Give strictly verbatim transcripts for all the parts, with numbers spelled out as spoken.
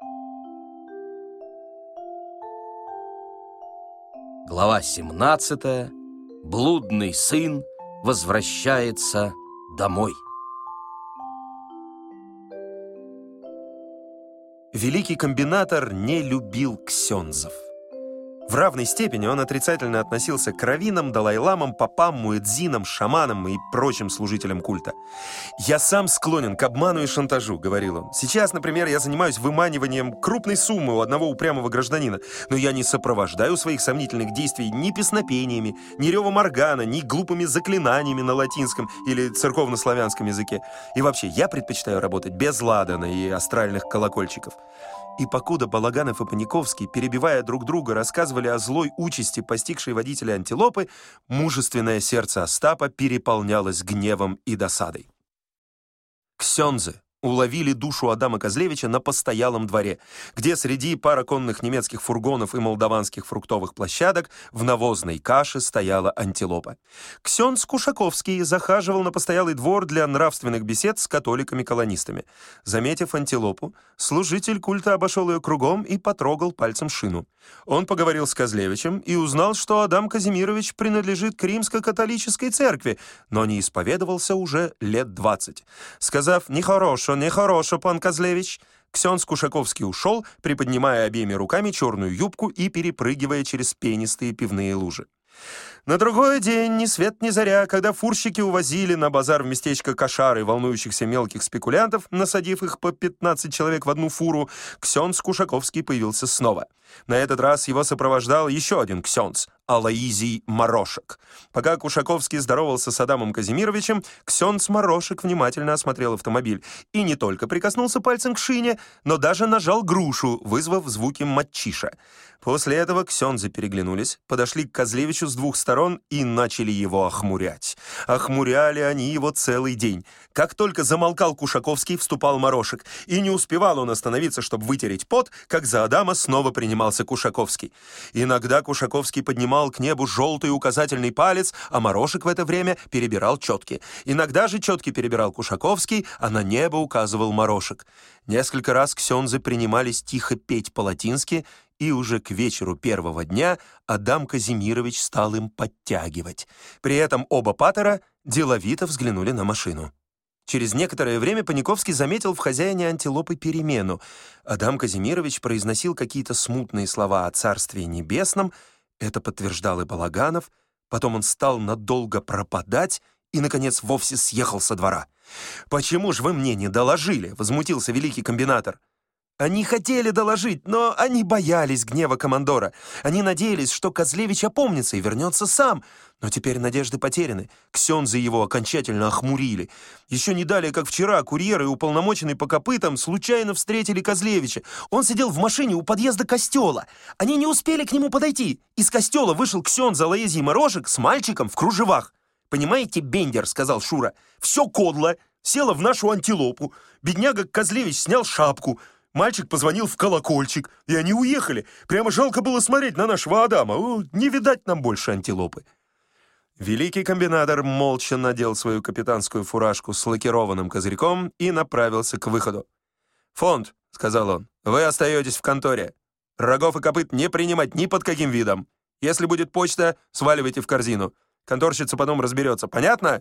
Глава семнадцатая. Блудный сын возвращается домой. Великий комбинатор не любил ксензов. В равной степени он отрицательно относился к раввинам, далай-ламам, попам, муэдзинам, шаманам и прочим служителям культа. «Я сам склонен к обману и шантажу», — говорил он. «Сейчас, например, я занимаюсь выманиванием крупной суммы у одного упрямого гражданина, но я не сопровождаю своих сомнительных действий ни песнопениями, ни ревом органа, ни глупыми заклинаниями на латинском или церковно-славянском языке. И вообще, я предпочитаю работать без ладана и астральных колокольчиков». И покуда Балаганов и Паниковский, перебивая друг друга, рассказывали о злой участи, постигшей водителя антилопы, мужественное сердце Остапа переполнялось гневом и досадой. Ксензы уловили душу Адама Козлевича на постоялом дворе, где среди параконных немецких фургонов и молдаванских фруктовых площадок в навозной каше стояла антилопа. Ксенз Кушаковский захаживал на постоялый двор для нравственных бесед с католиками-колонистами. Заметив антилопу, служитель культа обошел ее кругом и потрогал пальцем шину. Он поговорил с Козлевичем и узнал, что Адам Казимирович принадлежит к римско-католической церкви, но не исповедовался уже лет двадцать. Сказав «Нехорошо, нехорошо, пан Козлевич», ксенз Кушаковский ушел, приподнимая обеими руками черную юбку и перепрыгивая через пенистые пивные лужи. На другой день, ни свет ни заря, когда фурщики увозили на базар в местечко Кошары волнующихся мелких спекулянтов, насадив их по пятнадцать человек в одну фуру, ксенз Кушаковский появился снова. На этот раз его сопровождал еще один ксенз, Алоизий Морошек. Пока Кушаковский здоровался с Адамом Казимировичем, ксенз Морошек внимательно осмотрел автомобиль и не только прикоснулся пальцем к шине, но даже нажал грушу, вызвав звуки матчиша. После этого ксензы переглянулись, подошли к Козлевичу с двух сторон и начали его охмурять. Охмуряли они его целый день. Как только замолкал Кушаковский, вступал Морошек, и не успевал он остановиться, чтобы вытереть пот, как за Адама снова принимался Кушаковский. Иногда Кушаковский поднимал к небу желтый указательный палец, а Морошек в это время перебирал четки. Иногда же четки перебирал Кушаковский, а на небо указывал Морошек. Несколько раз ксензы принимались тихо петь по-латински, и уже к вечеру первого дня Адам Казимирович стал им подтягивать. При этом оба патера деловито взглянули на машину. Через некоторое время Паниковский заметил в хозяине антилопы перемену. Адам Казимирович произносил какие-то смутные слова о Царстве Небесном, это подтверждал и Балаганов, потом он стал надолго пропадать и, наконец, вовсе съехал со двора. «Почему же вы мне не доложили?» — возмутился великий комбинатор. Они хотели доложить, но они боялись гнева командора. Они надеялись, что Козлевич опомнится и вернется сам. Но теперь надежды потеряны. Ксензы его окончательно охмурили. Еще не далее, как вчера, курьеры и уполномоченный по копытам случайно встретили Козлевича. Он сидел в машине у подъезда костела. Они не успели к нему подойти. Из костела вышел ксенз Алоизий Морошек с мальчиком в кружевах. «Понимаете, Бендер, — сказал Шура, — все кодло села в нашу антилопу. Бедняга Козлевич снял шапку. Мальчик позвонил в колокольчик, и они уехали. Прямо жалко было смотреть на нашего Адама. О, не видать нам больше антилопы». Великий комбинатор молча надел свою капитанскую фуражку с лакированным козырьком и направился к выходу. «Фонд, — сказал он, — вы остаетесь в конторе. Рогов и копыт не принимать ни под каким видом. Если будет почта, сваливайте в корзину. Конторщица потом разберется. Понятно?»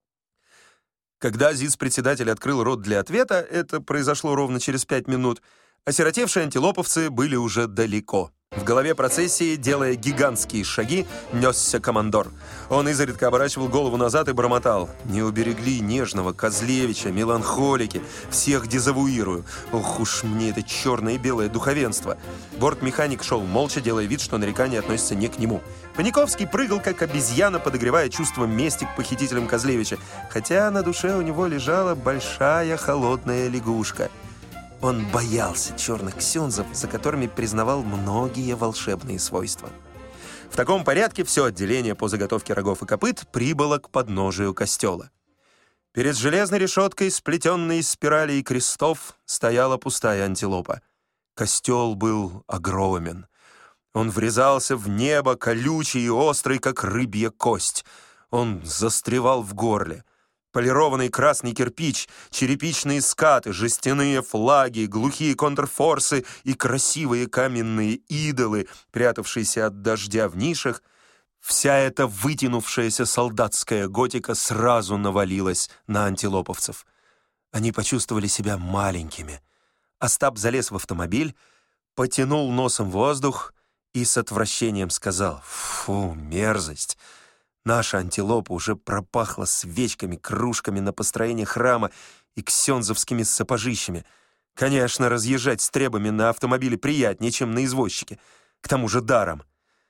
Когда зиц-председатель открыл рот для ответа, это произошло ровно через пять минут, осиротевшие антилоповцы были уже далеко. В голове процессии, делая гигантские шаги, несся командор. Он изредка оборачивал голову назад и бормотал: «Не уберегли нежного Козлевича, меланхолики, всех дезавуирую. Ох уж мне это черное и белое духовенство». Бортмеханик шел молча, делая вид, что нарекания относятся не к нему. Паниковский прыгал, как обезьяна, подогревая чувство мести к похитителям Козлевича, хотя на душе у него лежала большая холодная лягушка. Он боялся черных ксензов, за которыми признавал многие волшебные свойства. В таком порядке все отделение по заготовке рогов и копыт прибыло к подножию костела. Перед железной решеткой, сплетенной из спиралей и крестов, стояла пустая антилопа. Костел был огромен. Он врезался в небо, колючий и острый, как рыбья кость. Он застревал в горле. полированный красный кирпич, черепичные скаты, жестяные флаги, глухие контрфорсы и красивые каменные идолы, прятавшиеся от дождя в нишах, вся эта вытянувшаяся солдатская готика сразу навалилась на антилоповцев. Они почувствовали себя маленькими. Остап залез в автомобиль, потянул носом воздух и с отвращением сказал: «Фу, мерзость! Наша антилопа уже пропахла свечками, кружками на построение храма и ксензовскими сапожищами. Конечно, разъезжать с требами на автомобиле приятнее, чем на извозчике. К тому же даром.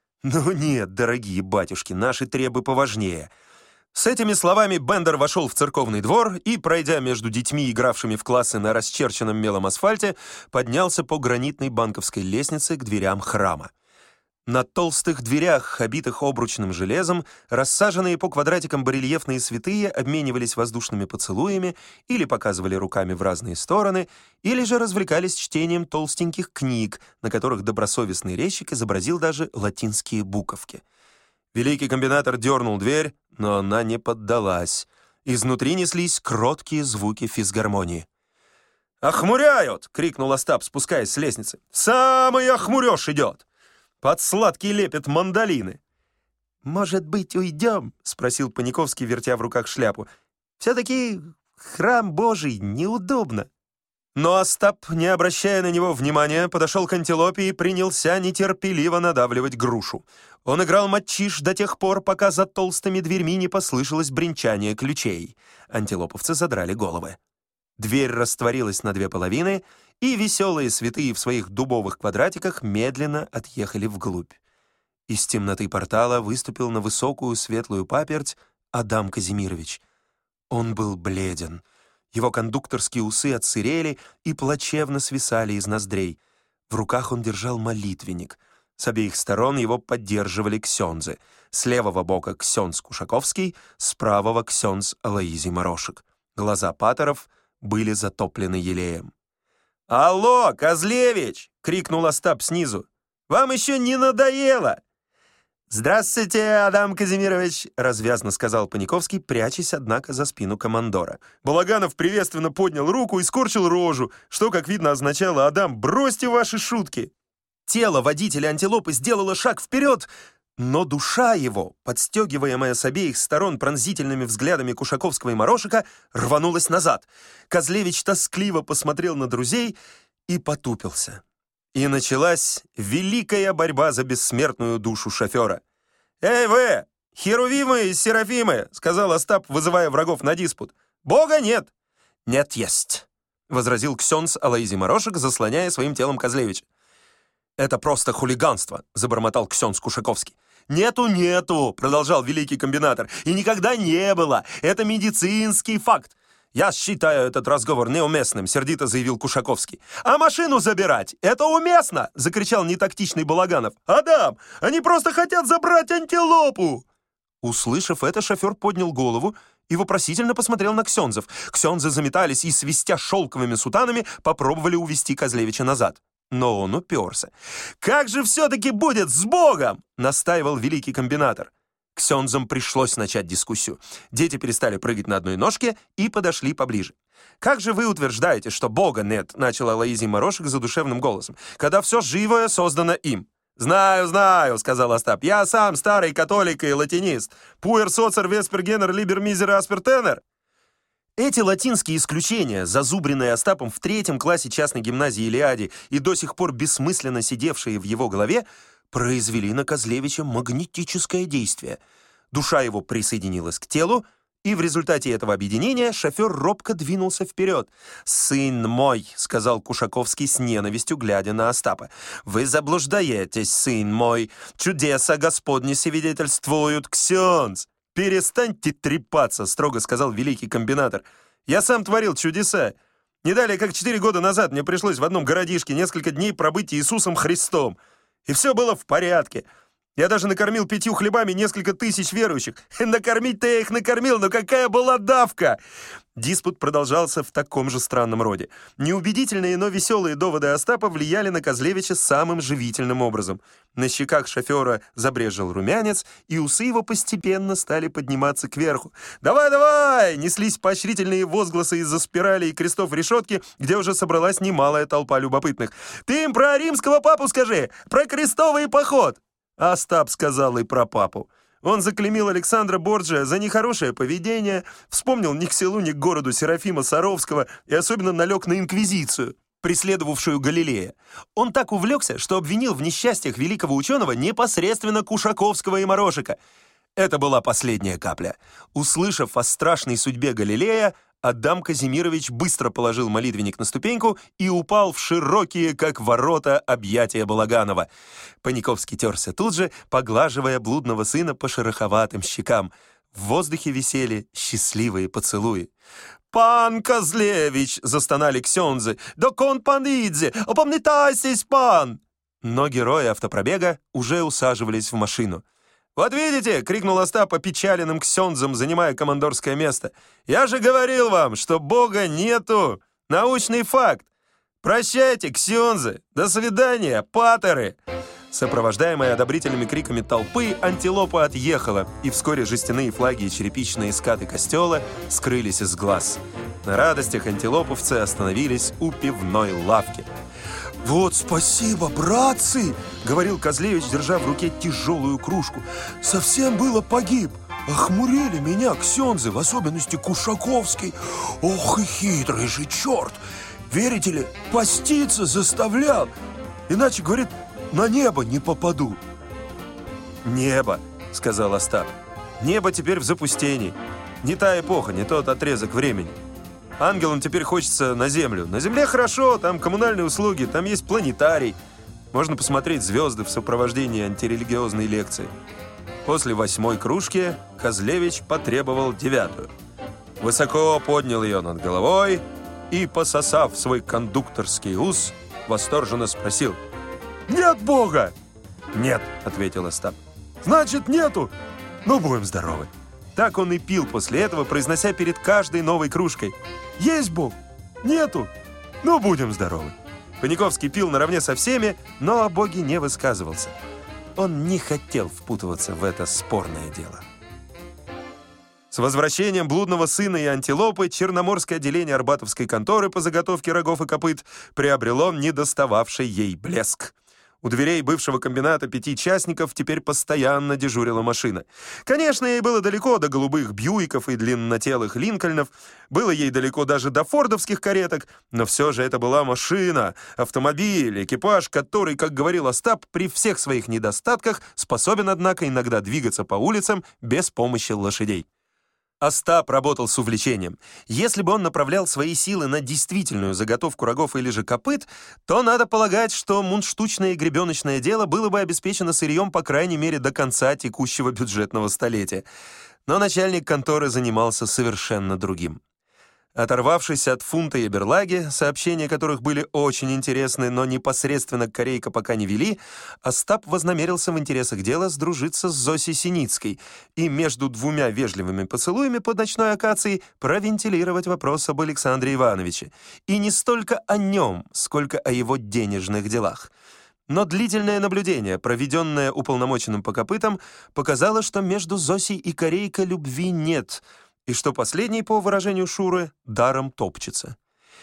Ну нет, дорогие батюшки, наши требы поважнее». С этими словами Бендер вошел в церковный двор и, пройдя между детьми, игравшими в классы на расчерченном мелом асфальте, поднялся по гранитной банковской лестнице к дверям храма. На толстых дверях, обитых обручным железом, рассаженные по квадратикам барельефные святые обменивались воздушными поцелуями или показывали руками в разные стороны, или же развлекались чтением толстеньких книг, на которых добросовестный резчик изобразил даже латинские буковки. Великий комбинатор дернул дверь, но она не поддалась. Изнутри неслись кроткие звуки физгармонии. «Охмуряют!» — крикнул Остап, спускаясь с лестницы. «Самый охмуреж идет! Под сладкий лепет мандолины!» «Может быть, уйдем?» — спросил Паниковский, вертя в руках шляпу. «Все-таки храм Божий неудобно». Но Остап, не обращая на него внимания, подошел к антилопе и принялся нетерпеливо надавливать грушу. Он играл матчиш до тех пор, пока за толстыми дверьми не послышалось бренчание ключей. Антилоповцы задрали головы. Дверь растворилась на две половины, и веселые святые в своих дубовых квадратиках медленно отъехали вглубь. Из темноты портала выступил на высокую светлую паперть Адам Казимирович. Он был бледен. Его кондукторские усы отсырели и плачевно свисали из ноздрей. В руках он держал молитвенник. С обеих сторон его поддерживали ксензы. С левого бока ксенз Кушаковский, с правого ксенз Алоизий Морошек. Глаза патеров были затоплены елеем. «Алло, Козлевич!» — крикнул Остап снизу. «Вам еще не надоело?» «Здравствуйте, Адам Казимирович!» — развязно сказал Паниковский, прячась, однако, за спину командора. Балаганов приветственно поднял руку и скорчил рожу, что, как видно, означало: «Адам, бросьте ваши шутки!» Тело водителя антилопы сделало шаг вперед, но душа его, подстегиваемая с обеих сторон пронзительными взглядами Кушаковского и Морошика, рванулась назад. Козлевич тоскливо посмотрел на друзей и потупился. И началась великая борьба за бессмертную душу шофера. «Эй вы, херувимы и серафимы!» — сказал Остап, вызывая врагов на диспут. «Бога нет!» «Нет, есть!» — возразил ксенз Алоизий Морошек, заслоняя своим телом Козлевича. «Это просто хулиганство!» — забормотал ксенз Кушаковский. «Нету, нету!» — продолжал великий комбинатор. «И никогда не было! Это медицинский факт! «Я считаю этот разговор неуместным», — сердито заявил Кушаковский. «А машину забирать — это уместно!» — закричал нетактичный Балаганов. «Адам, они просто хотят забрать антилопу!» Услышав это, шофер поднял голову и вопросительно посмотрел на ксензов. Ксензы заметались и, свистя шелковыми сутанами, попробовали увести Козлевича назад. Но он уперся. «Как же все-таки будет с Богом?» — настаивал великий комбинатор. Ксензам пришлось начать дискуссию. Дети перестали прыгать на одной ножке и подошли поближе. «Как же вы утверждаете, что Бога нет?» — начал Алоизий Морошек задушевным голосом. «Когда все живое создано им». «Знаю, знаю», — сказал Остап. «Я сам старый католик и латинист. Пуэр соцер веспер генер либер мизер аспер тенер». Эти латинские исключения, зазубренные Остапом в третьем классе частной гимназии Илиаде и до сих пор бессмысленно сидевшие в его голове, произвели на Козлевича магнетическое действие. Душа его присоединилась к телу, и в результате этого объединения шофер робко двинулся вперед. «Сын мой», — сказал Кушаковский с ненавистью, глядя на Остапа, — «вы заблуждаетесь, сын мой. Чудеса Господни свидетельствуют, ксенз». «Перестаньте трепаться», — строго сказал великий комбинатор. «Я сам творил чудеса. Не далее, как четыре года назад мне пришлось в одном городишке несколько дней пробыть Иисусом Христом. И все было в порядке. Я даже накормил пятью хлебами несколько тысяч верующих. Накормить-то я их накормил, но какая была давка!» Диспут продолжался в таком же странном роде. Неубедительные, но веселые доводы Остапа влияли на Козлевича самым живительным образом. На щеках шофера забрезжил румянец, и усы его постепенно стали подниматься кверху. «Давай, давай!» — неслись поощрительные возгласы из-за спирали и крестов решетки, где уже собралась немалая толпа любопытных. «Ты им про римского папу скажи! Про крестовый поход!» Остап сказал и про папу. Он заклеймил Александра Борджиа за нехорошее поведение, вспомнил ни к селу, ни к городу Серафима Саровского и особенно налег на инквизицию, преследовавшую Галилея. Он так увлекся, что обвинил в несчастьях великого ученого непосредственно Кушаковского и Морошика. Это была последняя капля. Услышав о страшной судьбе Галилея, Адам Казимирович быстро положил молитвенник на ступеньку и упал в широкие, как ворота, объятия Балаганова. Паниковский терся тут же, поглаживая блудного сына по шероховатым щекам. В воздухе висели счастливые поцелуи. «Пан Козлевич!» — застонали ксензы. «Докон панидзе! Опомнитайся, пан!» Но герои автопробега уже усаживались в машину. «Вот видите!» — крикнул Остап опечаленным ксензом, занимая командорское место. «Я же говорил вам, что Бога нету! Научный факт! Прощайте, ксензы! До свидания, патеры!» Сопровождаемая одобрительными криками толпы, антилопа отъехала, и вскоре жестяные флаги и черепичные скаты костела скрылись из глаз. На радостях антилоповцы остановились у пивной лавки. «Вот спасибо, братцы!» — говорил Козлевич, держа в руке тяжелую кружку. «Совсем было погиб. Охмурили меня ксензы, в особенности Кушаковский. Ох и хитрый же черт! Верите ли, поститься заставлял. Иначе, говорит, на небо не попаду». «Небо», — сказал Остап. «Небо теперь в запустении. Не та эпоха, не тот отрезок времени. Ангелам теперь хочется на землю. На земле хорошо, там коммунальные услуги, там есть планетарий. Можно посмотреть звезды в сопровождении антирелигиозной лекции». После восьмой кружки Козлевич потребовал девятую. Высоко поднял ее над головой и, пососав свой кондукторский ус, восторженно спросил: «Нет Бога!» «Нет», — ответил Остап. «Значит, нету? Ну, будем здоровы». Так он и пил после этого, произнося перед каждой новой кружкой: «Есть Бог? Нету? Ну, будем здоровы». Паниковский пил наравне со всеми, но о Боге не высказывался. Он не хотел впутываться в это спорное дело. С возвращением блудного сына и антилопы Черноморское отделение Арбатовской конторы по заготовке рогов и копыт приобрело недостававший ей блеск. У дверей бывшего комбината пяти частников теперь постоянно дежурила машина. Конечно, ей было далеко до голубых Бьюиков и длиннотелых Линкольнов, было ей далеко даже до фордовских кареток, но все же это была машина, автомобиль, экипаж, который, как говорил Остап, при всех своих недостатках способен, однако, иногда двигаться по улицам без помощи лошадей. Остап работал с увлечением. Если бы он направлял свои силы на действительную заготовку рогов или же копыт, то надо полагать, что мундштучное и гребеночное дело было бы обеспечено сырьем, по крайней мере, до конца текущего бюджетного столетия. Но начальник конторы занимался совершенно другим. Оторвавшись от фунта и берлаги, сообщения которых были очень интересны, но непосредственно к Корейко пока не вели, Остап вознамерился в интересах дела сдружиться с Зосей Синицкой и между двумя вежливыми поцелуями под ночной акацией провентилировать вопрос об Александре Ивановиче. И не столько о нем, сколько о его денежных делах. Но длительное наблюдение, проведенное уполномоченным по копытам, показало, что между Зосей и Корейко любви нет — и что последний, по выражению Шуры, даром топчется.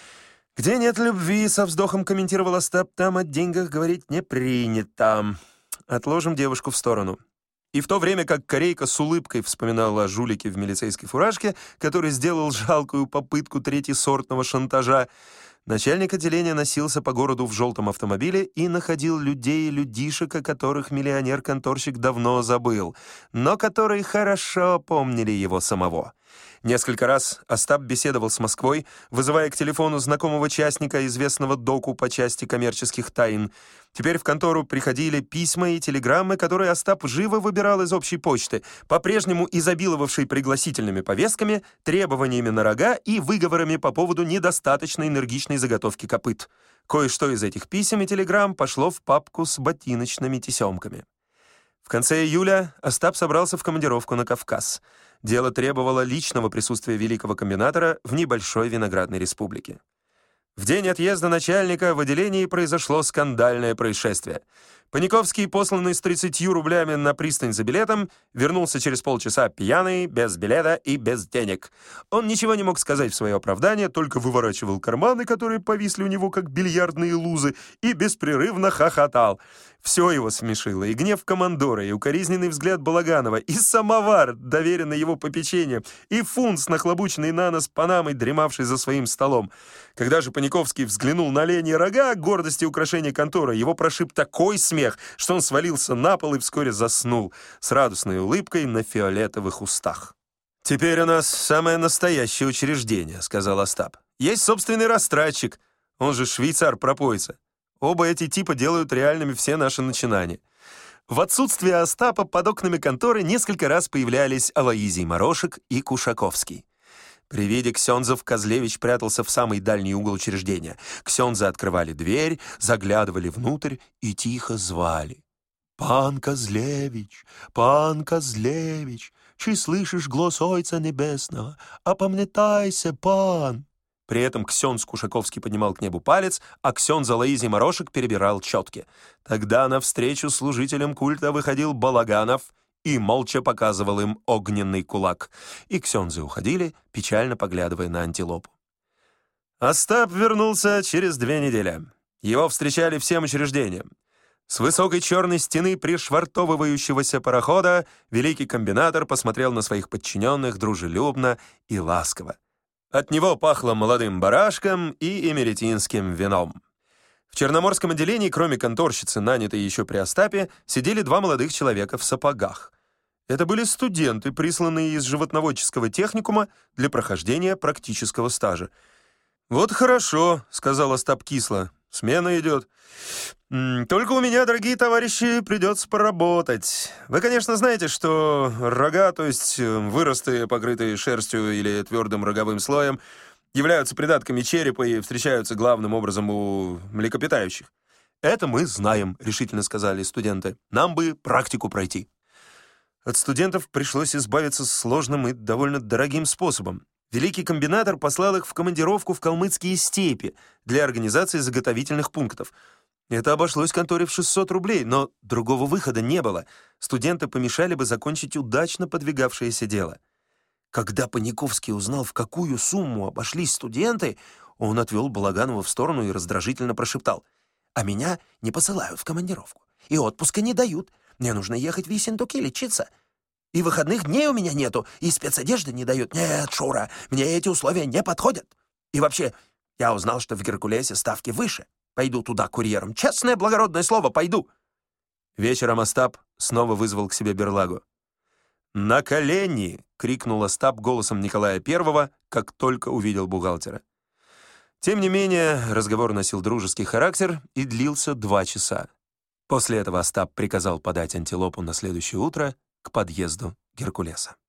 «Где нет любви, — со вздохом комментировал Остап, — там о деньгах говорить не принято. Отложим девушку в сторону». И в то время как Корейко с улыбкой вспоминал о жулике в милицейской фуражке, который сделал жалкую попытку третьесортного шантажа, начальник отделения носился по городу в желтом автомобиле и находил людей и людишек, о которых миллионер-конторщик давно забыл, но которые хорошо помнили его самого. Несколько раз Остап беседовал с Москвой, вызывая к телефону знакомого частника, известного доку по части коммерческих тайн. Теперь в контору приходили письма и телеграммы, которые Остап живо выбирал из общей почты, по-прежнему изобиловавшей пригласительными повестками, требованиями на рога и выговорами по поводу недостаточно энергичной заготовки копыт. Кое-что из этих писем и телеграмм пошло в папку с ботиночными тесемками. В конце июля Остап собрался в командировку на Кавказ. Дело требовало личного присутствия великого комбинатора в небольшой виноградной республике. В день отъезда начальника в отделении произошло скандальное происшествие. Паниковский, посланный с тридцатью рублями на пристань за билетом, вернулся через полчаса пьяный, без билета и без денег. Он ничего не мог сказать в свое оправдание, только выворачивал карманы, которые повисли у него, как бильярдные лузы, и беспрерывно хохотал. Все его смешило, и гнев командора, и укоризненный взгляд Балаганова, и самовар, доверенный его попечению, и фунт с нахлобученной на нос панамой, дремавший за своим столом. Когда же Паниковский взглянул на оленьи рога, гордости и украшения конторы, его прошиб такой смех, что он свалился на пол и вскоре заснул с радостной улыбкой на фиолетовых устах. «Теперь у нас самое настоящее учреждение», — сказал Остап. «Есть собственный растратчик, он же швейцар-пропойца. Оба эти типа делают реальными все наши начинания». В отсутствие Остапа под окнами конторы несколько раз появлялись Алоизий Морошек и Кушаковский. При виде ксензов Козлевич прятался в самый дальний угол учреждения. Ксензы открывали дверь, заглядывали внутрь и тихо звали. «Пан Козлевич, пан Козлевич, чи слышишь глас Ойца Небесного? Опомнитайся, пан!» При этом ксенз Кушаковский поднимал к небу палец, а ксенз Алоизий Морошек перебирал четки. Тогда навстречу служителям культа выходил Балаганов и молча показывал им огненный кулак. И ксензы уходили, печально поглядывая на антилопу. Остап вернулся через две недели. Его встречали всем учреждениям. С высокой черной стены пришвартовывающегося парохода великий комбинатор посмотрел на своих подчиненных дружелюбно и ласково. От него пахло молодым барашком и эмеретинским вином. В Черноморском отделении, кроме конторщицы, нанятой еще при Остапе, сидели два молодых человека в сапогах. Это были студенты, присланные из животноводческого техникума для прохождения практического стажа. «Вот хорошо», — сказал Остап кисло, — «смена идет. Только у меня, дорогие товарищи, придется поработать. Вы, конечно, знаете, что рога, то есть выросты, покрытые шерстью или твердым роговым слоем, являются придатками черепа и встречаются главным образом у млекопитающих». «Это мы знаем», — решительно сказали студенты. «Нам бы практику пройти». От студентов пришлось избавиться сложным и довольно дорогим способом. Великий комбинатор послал их в командировку в калмыцкие степи для организации заготовительных пунктов. Это обошлось конторе в шестьсот рублей, но другого выхода не было. Студенты помешали бы закончить удачно подвигавшееся дело. Когда Паниковский узнал, в какую сумму обошлись студенты, он отвел Балаганова в сторону и раздражительно прошептал: «А меня не посылают в командировку, и отпуска не дают. Мне нужно ехать в Ессентуки лечиться. И выходных дней у меня нету, и спецодежды не дают. Нет, Шура, мне эти условия не подходят. И вообще, я узнал, что в Геркулесе ставки выше. Пойду туда курьером. Честное благородное слово, пойду». Вечером Остап снова вызвал к себе Берлагу. «На колени!» — крикнул Остап голосом Николая Первого, как только увидел бухгалтера. Тем не менее, разговор носил дружеский характер и длился два часа. После этого Остап приказал подать антилопу на следующее утро к подъезду Геркулеса.